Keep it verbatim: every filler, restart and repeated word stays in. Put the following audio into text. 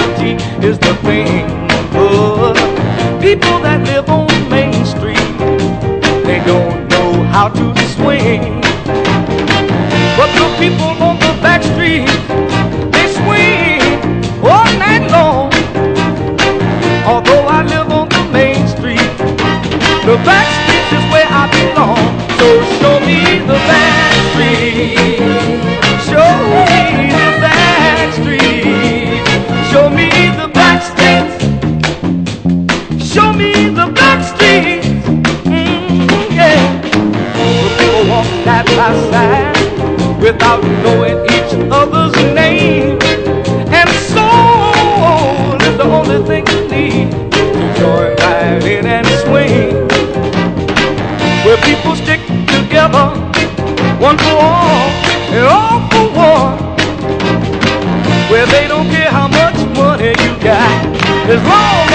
unity is the thing. Oh, people that live on Main Street, they don't know how to swing. But the people on the back street, they swing all night long. Although I live on the Main Street, the back street is where I belong. So show me the back street. Show me the back street. Show me the back streets. Show me the back streets. Mm, yeah. The people walk side by side without knowing each other's name. And soul is the only thing you need to join right in and swing. Where people stick together, one for all and all for one. Where they don't care how much money you got, as long